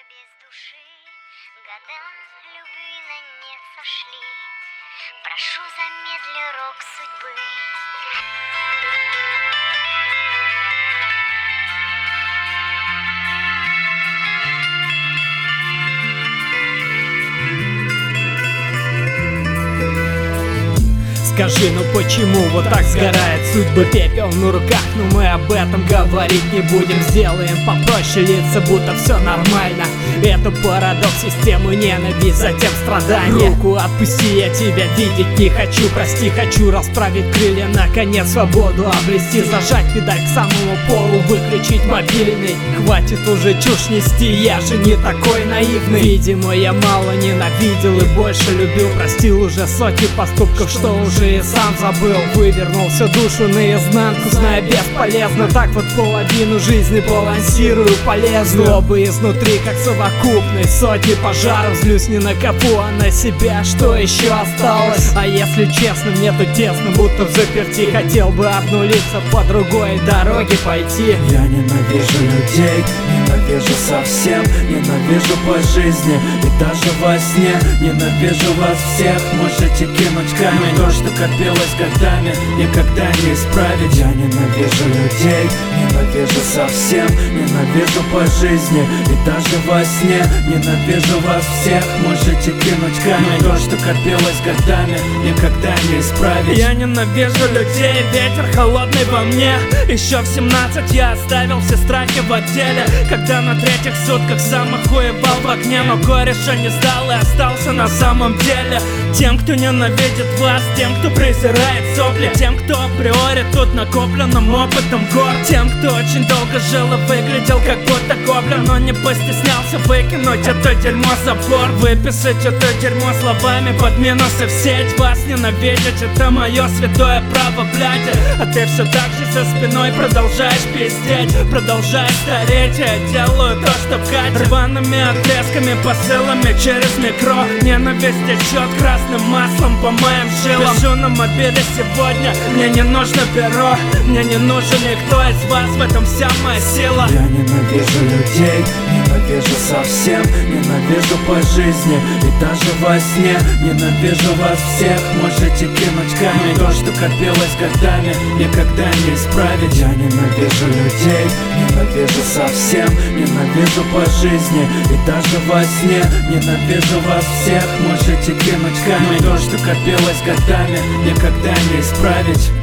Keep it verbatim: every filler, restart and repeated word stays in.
без души, года любви на нет сошли. Прошу, замедли рок судьбы. Скажи, ну почему вот так сгорает судьба, пепел на руках? Но мы об этом говорить не будем. Сделаем попроще лица, будто все нормально. Это парадокс системы, ненависть, затем страдания. Руку отпусти, я тебя видеть не хочу. Прости, хочу расправить крылья, наконец свободу обрести. Зажать педаль к самому полу, выключить мобильный. Хватит уже чушь нести, я же не такой наивный. Видимо, я мало ненавидел и больше любил. Простил уже сотни поступков, что уже и сам забыл. Вывернул всю душу наизнанку, зная бесполезно. Так вот половину жизни балансирую полезную. Злобы изнутри, как совокупность сотни пожаров. Злюсь не на кого, а на себя, что еще осталось. А если честно, мне тут тесно, будто в заперти. Хотел бы обнулиться, по другой дороге пойти. Я ненавижу людей, ненавижу совсем. Ненавижу по жизни и даже во сне. Ненавижу вас всех, можете кинуть камень. То, что копилось годами, никогда не исправить. Я ненавижу людей, ненавижу совсем. Ненавижу по жизни и даже во сне. Ненавижу вас всех, можете кинуть камень. То, что копилось годами, никогда не исправить. Я ненавижу людей, ветер холодный во мне. Еще в семнадцать я оставил все страхи в отделе, когда на третьих сутках сам охуевал в огне. Но кореша не сдал и остался на самом деле. Тем, кто ненавидит вас, тем, кто презирает сопли, тем, кто априори тут накопленным опытом горд, тем, кто очень долго жил и выглядел как будто гоблин, но не постеснялся выкинуть это дерьмо за борт. Выписать это дерьмо словами под минусы в сеть. Вас ненавидеть — это мое святое право, блядь. А ты все так же за спиной продолжаешь пиздеть. Продолжаешь стареть, я делаю то, что катит рваными отрезками, посылами через микро. Ненависть течет красным маслом по моим жилам. Пишу на мобиле сегодня, мне не нужно перо. Мне не нужен никто из вас, в этом вся моя сила. Я ненавижу людей, ненавижу совсем. Ненавижу по жизни и даже во сне. Ненавижу вас всех, можете кинуть камень. То, что копилось годами, никогда не исправить. Я ненавижу людей, ненавижу совсем. Ненавижу по жизни и даже во сне. Ненавижу вас всех, можете кинуть камень. То, что копилось годами, никогда не исправить.